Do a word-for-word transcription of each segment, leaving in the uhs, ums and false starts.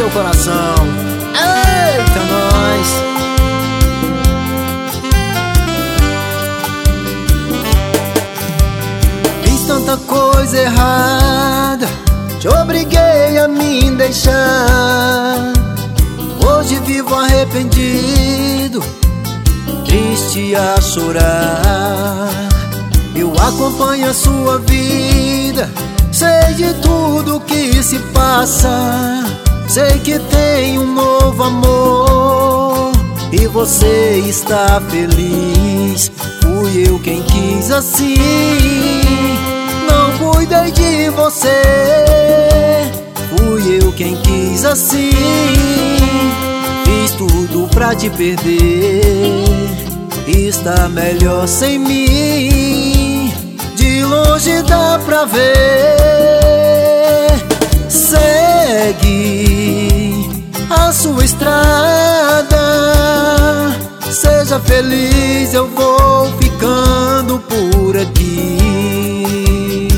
meu coração. Eita, nós! Fiz tanta coisa errada, te obriguei a me deixar. Hoje vivo arrependido, triste a chorar. Eu acompanho a sua vida, sei de tudo que se passa. Sei que tem um novo amor e você está feliz. Fui eu quem quis assim, não cuidei de você. Fui eu quem quis assim, fiz tudo pra te perder. Está melhor sem mim, de longe dá pra ver. Segue a sua estrada, seja feliz, eu vou ficando por aqui.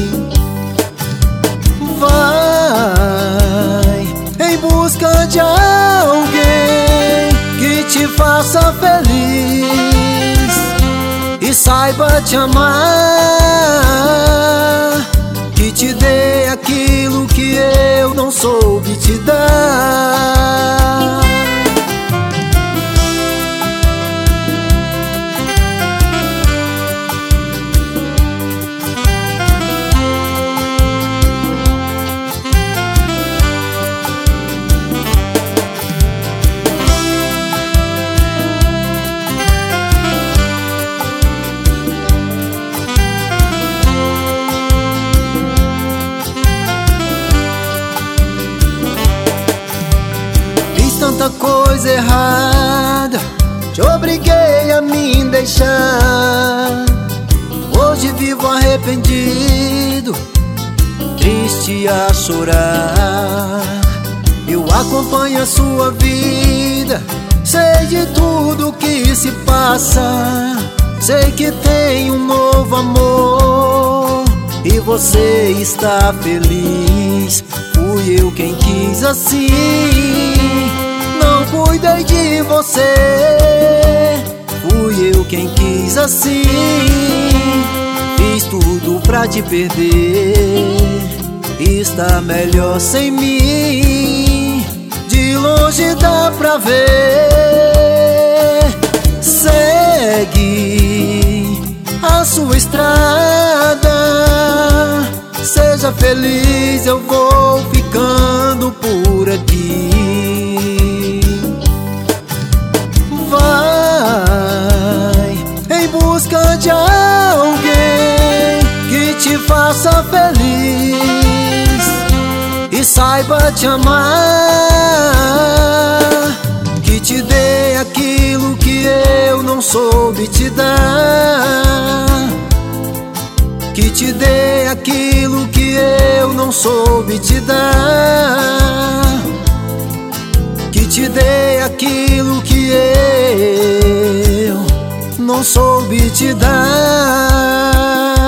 Vai em busca de alguém que te faça feliz e saiba te amar, que te dê aquilo que eu não soube te dar. Tanta coisa errada, te obriguei a me deixar. Hoje vivo arrependido, triste a chorar. Eu acompanho a sua vida, sei de tudo que se passa. Sei que tem um novo amor e você está feliz. Fui eu quem quis assim, não cuidei de você. Fui eu quem quis assim, fiz tudo pra te perder. Está melhor sem mim, de longe dá pra ver. Segue a sua estrada, seja feliz, eu vou ficando por aqui. Vai em busca de alguém que te faça feliz e saiba te amar, que te dê aquilo que eu não soube te dar, que te dê aquilo que eu não soube te dar, que te dê aquilo que eu não soube te dar.